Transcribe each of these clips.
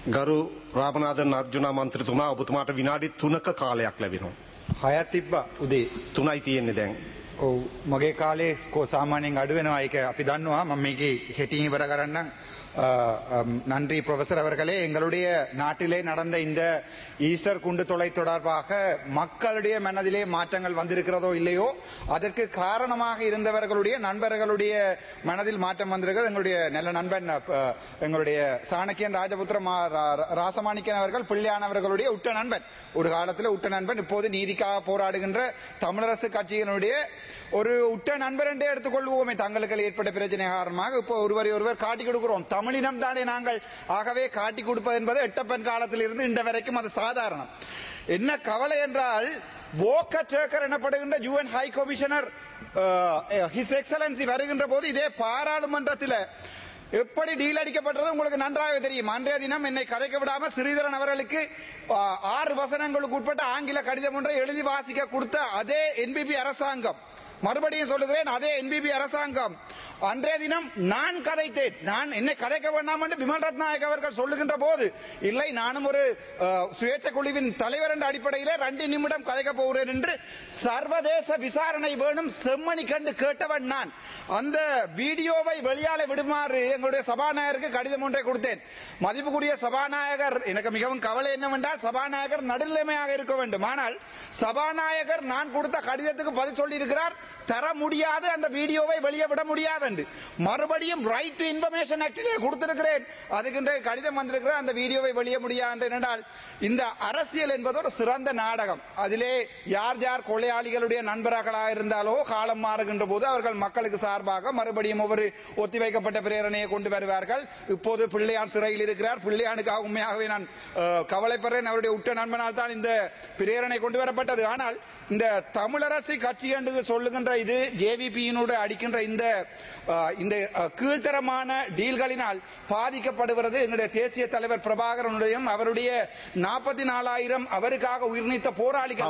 ගරු රාමනාදන් අර්ජුනා මන්ත්‍රීතුමා ඔබතුමාට විනාඩි 3ක කාලයක් ලැබෙනවා. 6ක් තිබ්බා උදේ. 3යි තියෙන්නේ දැන්. ඔව් මගේ කාලේ සාමාන්‍යයෙන් අඩු වෙනවා. ඒක අපි දන්නවා. මම මේකේ හෙටින් ඉවර කරන්නම්. நன்றி ப்ரொஃபசர் அவர்களே. எங்களுடைய நாட்டிலே நடந்த இந்த ஈஸ்டர் குண்டு தொலை தொடர்பாக மக்களுடைய மனதிலே மாற்றங்கள் வந்திருக்கிறதோ இல்லையோ அதற்கு காரணமாக இருந்தவர்களுடைய நண்பர்களுடைய மனதில் மாற்றம் வந்திருக்கிறது. எங்களுடைய நல்ல நண்பன் எங்களுடைய சாணக்கியன் ராஜபுத்திர ராசமாணிக்கன் அவர்கள் பிள்ளையானவர்களுடைய உட்ட நண்பன், ஒரு காலத்தில் உட்ட நண்பன், இப்போது நீதிக்காக போராடுகின்ற தமிழரசு கட்சியினுடைய ஒரு உட்ட நண்பர் என்றே எடுத்துக்கொள்வோமே. தங்களுக்கு ஏற்பட்ட பிரச்சனை காரணமாக இப்போ ஒருவரை ஒருவர் காட்டிக் கொடுக்கிறோம். தமிழினம் தானே நாங்கள், ஆகவே காட்டிக் கொடுப்பது என்பது எட்டப்பன் காலத்தில் இருந்து இன்று வரைக்கும் அது சாதாரணம். என்ன கவலை என்றால், வோக்கர் டேக்கர் எனப்படுகின்ற UN high commissioner his excellency வருகின்ற போது இதே பாராளுமன்றத்தில் எப்படி டீல் அடிக்கப்பட்டது உங்களுக்கு நன்றாக தெரியும். அன்றைய தினம் என்னை கதைக்க விடாம ஸ்ரீதரன் அவர்களுக்கு 6 வசனங்களுக்கு உட்பட்ட ஆங்கில கடிதம் ஒன்றை எழுதி வாசிக்க கொடுத்த அதே NPP அரசாங்கம், மறுபடியும் சொல்லுகிறேன், அதே NPP அரசாங்கம் அன்றைய தினம் நான் கதைத்தேன். நான் என்னை கதைக்க வேண்டாம் என்று பிமல் ரத்நாயக் அவர்கள் சொல்லுகின்ற போது, இல்லை நானும் ஒரு சுயேட்சை குழுவின் தலைவர் என்ற அடிப்படையிலே 2 நிமிடம் கதைக்க போகிறேன் என்று சர்வதேச விசாரணை வேணும் செம்மணி கண்டு கேட்டவன் நான். அந்த வீடியோவை வெளியால விடுமாறு எங்களுடைய சபாநாயகருக்கு கடிதம் ஒன்றை கொடுத்தேன். மதிப்புக்குரிய சபாநாயகர், எனக்கு மிகவும் கவலை என்னவென்றால் சபாநாயகர் நடுநிலைமையாக இருக்க வேண்டும். ஆனால் சபாநாயகர் நான் கொடுத்த கடிதத்துக்கு பதில் சொல்லி இருக்கிறார், தர முடியாது, அந்த வீடியோவை வெளியே விட முடியாது என்று. மறுபடியும் ரைட் டு இன்ஃபர்மேஷன் ஆக்டிலே கொடுத்திருக்கிறேன், அதுக்கு கடிதம் வந்திருக்கிற அந்த வீடியோவை வெளியே முடியாது என்றால், இந்த அரசியல் என்பது ஒரு சிறந்த நாடகம். அதிலே யார் யார் கொலையாளிகளுடைய நண்பர்களாக இருந்தாலோ காலம் மாறுகின்ற போது அவர்கள் மக்களுக்கு சார்பாக மறுபடியும் ஒவ்வொரு ஒத்திவைக்கப்பட்ட பிரேரணையை கொண்டு வருவார்கள். இப்போது பிள்ளையான் சிறையில் இருக்கிறார். பிள்ளையானுக்காக உண்மையாகவே நான் கவலைப்படுறேன். அவருடைய உட்ட நண்பனால் தான் இந்த பிரேரணை கொண்டு வரப்பட்டது. ஆனால் இந்த தமிழரசு கட்சி என்று சொல்லுகின்ற இது ஜேவிபியினோடு அடிக்கின்ற இந்த கீழ்த்தரமான டீல்களினால் பாதிக்கப்படுகிறது எங்களுடைய தேசிய தலைவர் பிரபாகரனுடைய அவருடைய 44,000 அவருக்காக உயிர்நீத்த போராளிகள்.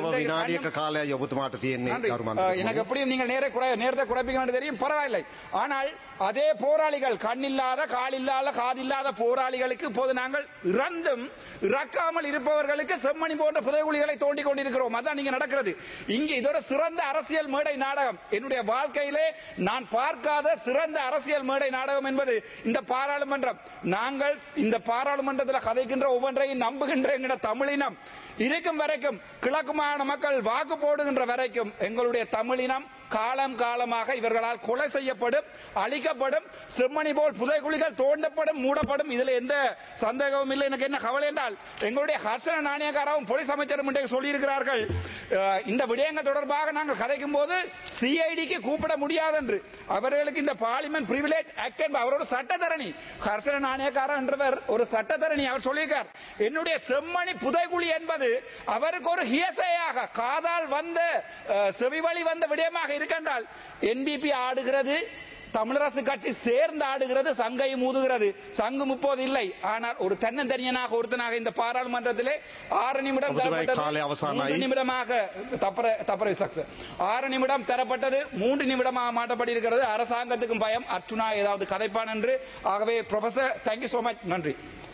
எனக்கு எப்படியும் நீங்கள் நேரத்தை குறைப்பீங்க தெரியும், பரவாயில்லை. ஆனால் அதே போராளிகள், கண்ணில்லாத காலில்லாத காதில்லாத போராளிகளுக்கு இப்போது நாங்கள் இறந்தும் இறக்காமல் இருப்பவர்களுக்கு செம்மணி போன்ற புதைகுழிகளை தோண்டிக் கொண்டிருக்கிறோம். அதான் நீங்க நடக்கிறது இங்கே. இதோட சிறந்த அரசியல் மேடை நாடகம் என்னுடைய வாழ்க்கையிலே நான் பார்க்காத சிறந்த அரசியல் மேடை நாடகம் என்பது இந்த பாராளுமன்றம். நாங்கள் இந்த பாராளுமன்றத்தில் கதைக்கின்ற ஒவ்வொன்றையும் நம்புகின்ற என்கிற தமிழினம் இருக்கும் வரைக்கும், கிழக்கு மாகாண மக்கள் வாக்கு போடுகின்ற வரைக்கும் எங்களுடைய தமிழினம் காலம் காலமாக இவர்களால் கொலை செய்யப்படும், அழிக்கப்படும், செம்மணி போல் புதைகுழிகள் தோண்டப்படும், மூடப்படும். இதுல எந்த சந்தேகமும் இல்லை. எனக்கு என்ன கவலை என்றால், எங்களுடைய ஹர்ஷன நாணயக்காரவும் போலீஸ் அமைச்சரும் சொல்லியிருக்கிறார்கள், இந்த விடயங்கள் தொடர்பாக நாங்கள் கதைக்கும் போது சிஐடிக்கு கூப்பிட முடியாது என்று. அவர்களுக்கு இந்த பார்லிமெண்ட் பிரிவிலேஜ் ஆக்ட் என்பது அவரோட சட்டத்தரணி ஹர்ஷன நாணயக்காரன் என்றவர் ஒரு சட்டத்தரணி. அவர் சொல்லியிருக்கார், என்னுடைய செம்மணி புதைகுழி என்பது அவருக்கு ஒரு ஹியசையாக காதால் வந்த செவிவழி வந்த விடயமாக இருக்கின்றால், NPP ஆடுகிறது, தமிழரசு கட்சி சேர்ந்து ஆடுகிறது, சங்கை மூதுகிறது. சங்கு முப்போது இல்லை, ஆனால் ஒரு தன்னந்தனியனாக ஒருத்தனாக இந்த பாராளுமன்றத்திலே 6 நிமிடம் நிமிடமாக 6 நிமிடம் தரப்பட்டது 3 நிமிடமாக மாற்றப்பட்டிருக்கிறது. அரசாங்கத்துக்கும் பயம், அர்ச்சுனா ஏதாவது கதைப்பான் என்று. ஆகவே ப்ரொஃபசர், தேங்க்யூ சோ மச், நன்றி.